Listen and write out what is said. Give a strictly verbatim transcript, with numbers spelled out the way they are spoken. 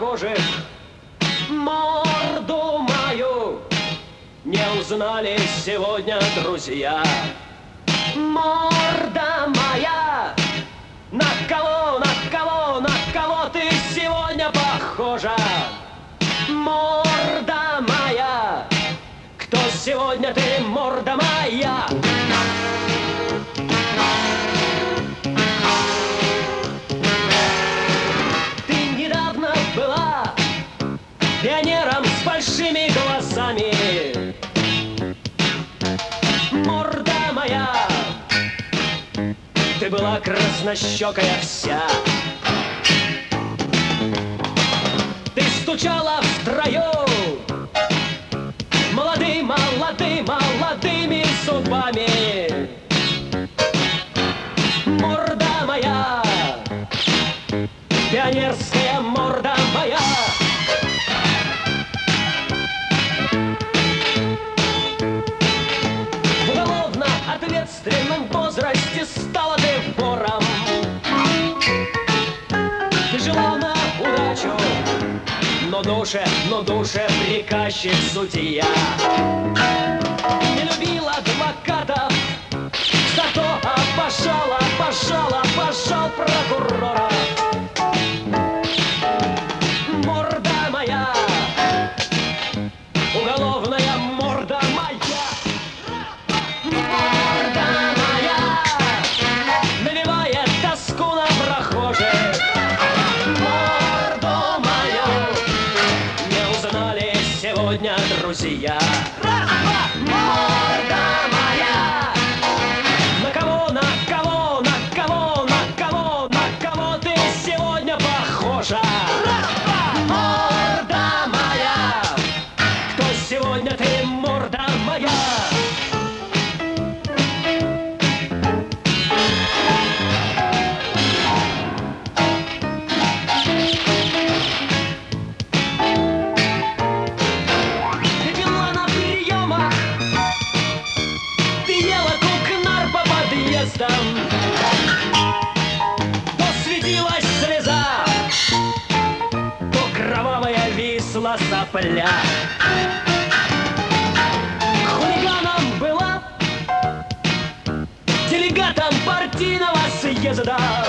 прохожих морду мою не узнали сегодня друзья. Морда моя, на кого, на кого, на кого ты сегодня похожа? Морда моя, кто сегодня ты, морда моя? Ты недавно была пионером с большими глазами. Морда моя, ты была краснощекая вся. Ты стучала в строю молодым, молодым, молодыми зубами. Морда моя, пионерская морда моя. В уголовно-ответственном возрасте стала ты вором. Ты жила на удачу, но душе, но душе приказчик судья. Не любила адвокатов, зато обожала, обожала, обожал прокурора. Морда моя, уголовная морда моя. Морда моя, навевает тоску на прохожих. Морду мою не узнали сегодня друзья. Раз, два, морда моя, на кого, на кого, на кого, на кого, на кого ты сегодня похожа? Раз, два, морда моя, кто сегодня ты, морда моя? Ты пила на приемах, ты ела кукнар по подъездам. То светилась слеза, то кровавая висла сопля. Хулиганом была, делегатом партийного съезда.